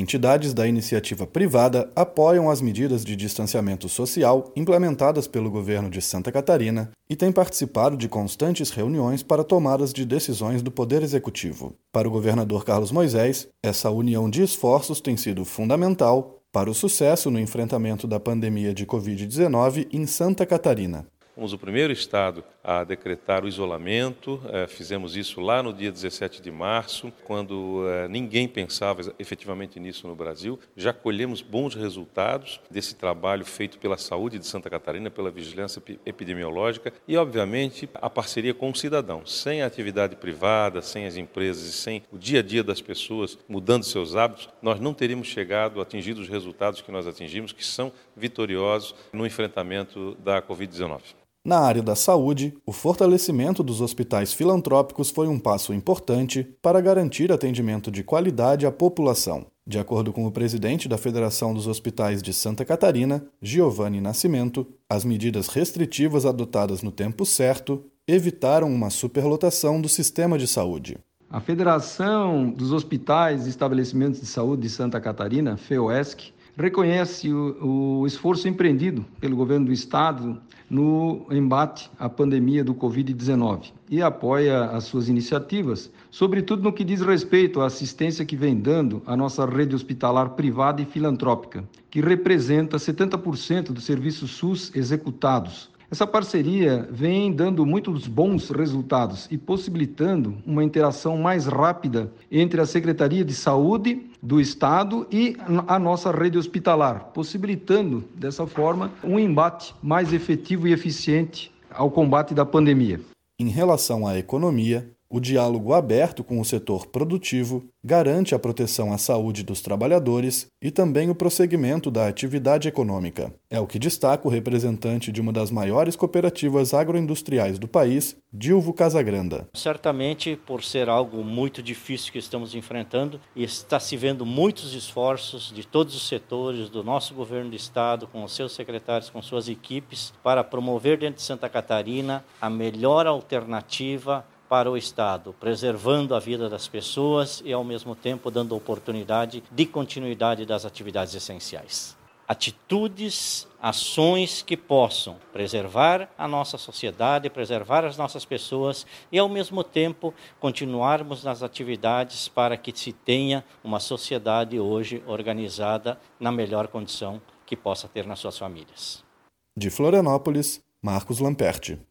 Entidades da iniciativa privada apoiam as medidas de distanciamento social implementadas pelo governo de Santa Catarina e têm participado de constantes reuniões para tomadas de decisões do Poder Executivo. Para o governador Carlos Moisés, essa união de esforços tem sido fundamental para o sucesso no enfrentamento da pandemia de Covid-19 em Santa Catarina. Fomos o primeiro estado a decretar o isolamento, fizemos isso lá no dia 17 de março, quando ninguém pensava efetivamente nisso no Brasil. Já colhemos bons resultados desse trabalho feito pela saúde de Santa Catarina, pela vigilância epidemiológica e, obviamente, a parceria com o cidadão. Sem a atividade privada, sem as empresas e sem o dia a dia das pessoas mudando seus hábitos, nós não teríamos chegado a atingir os resultados que nós atingimos, que são vitoriosos no enfrentamento da Covid-19. Na área da saúde, o fortalecimento dos hospitais filantrópicos foi um passo importante para garantir atendimento de qualidade à população. De acordo com o presidente da Federação dos Hospitais de Santa Catarina, Giovanni Nascimento, as medidas restritivas adotadas no tempo certo evitaram uma superlotação do sistema de saúde. A Federação dos Hospitais e Estabelecimentos de Saúde de Santa Catarina, FEOESC, reconhece o esforço empreendido pelo governo do estado no embate à pandemia do Covid-19 e apoia as suas iniciativas, sobretudo no que diz respeito à assistência que vem dando à nossa rede hospitalar privada e filantrópica, que representa 70% dos serviços SUS executados. Essa parceria vem dando muitos bons resultados e possibilitando uma interação mais rápida entre a Secretaria de Saúde do Estado e a nossa rede hospitalar, possibilitando, dessa forma, um embate mais efetivo e eficiente ao combate da pandemia. Em relação à economia, o diálogo aberto com o setor produtivo garante a proteção à saúde dos trabalhadores e também o prosseguimento da atividade econômica. É o que destaca o representante de uma das maiores cooperativas agroindustriais do país, Dilvo Casagranda. Certamente, por ser algo muito difícil que estamos enfrentando, e está se vendo muitos esforços de todos os setores, do nosso governo do estado, com os seus secretários, com suas equipes, para promover dentro de Santa Catarina a melhor alternativa para o Estado, preservando a vida das pessoas e, ao mesmo tempo, dando oportunidade de continuidade das atividades essenciais. Atitudes, ações que possam preservar a nossa sociedade, preservar as nossas pessoas e, ao mesmo tempo, continuarmos nas atividades para que se tenha uma sociedade hoje organizada na melhor condição que possa ter nas suas famílias. De Florianópolis, Marcos Lamperti.